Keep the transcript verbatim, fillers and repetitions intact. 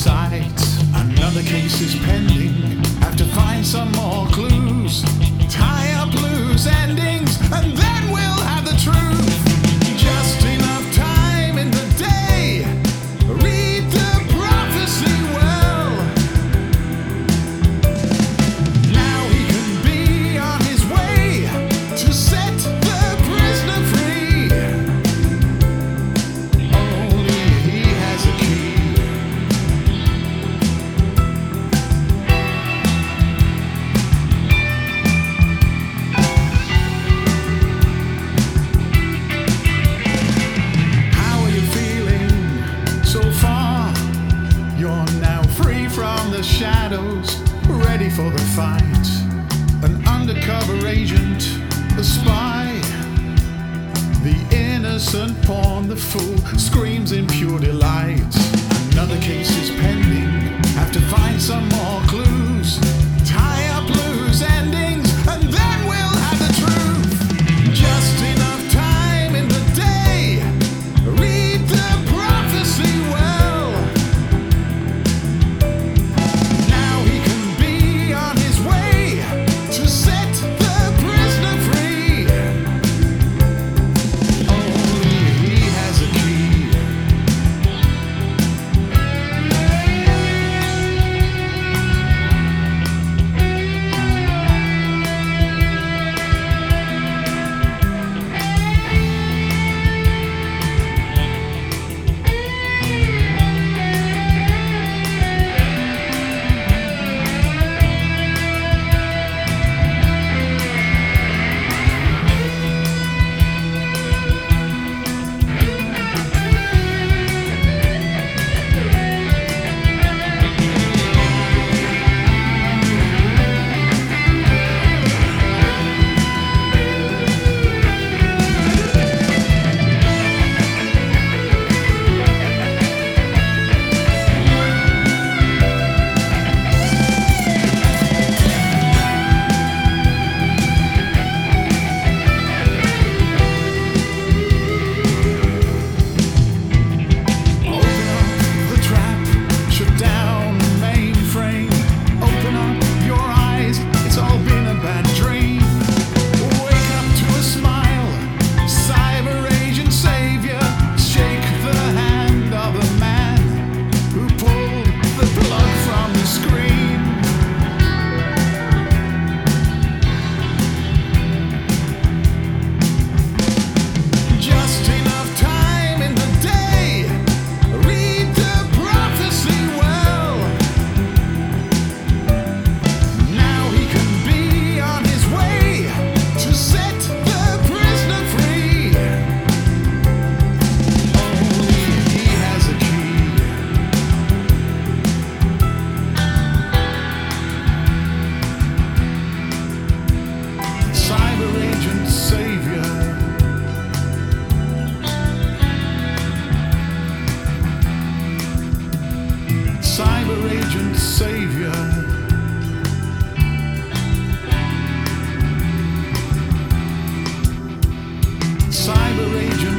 sight. Another case is pending. Have to find some more clues. Tie up loose endings, and then we'll have the truth. Just enough time in the day. Read the prophecy well. Now he can be on his way to set the prisoner free. Only he has a key. How are you feeling so far? You're now free from the shadows, ready for the fight. An undercover agent, a spy. The innocent pawn, the fool, screams in pure delight. Another case is pending. Have to find some more clues. Tie up loose endings, and then we'll have the truth. Just enough time in the day. Read the prophecy well. Now he can be on his way to set the prisoner free. Only he has a key. Just enough time in the day. Read the prophecy well. Now he can be on his way to set the prisoner free. Only he has a key. Cyber agent savior. Cyber agent savior. Cyber agent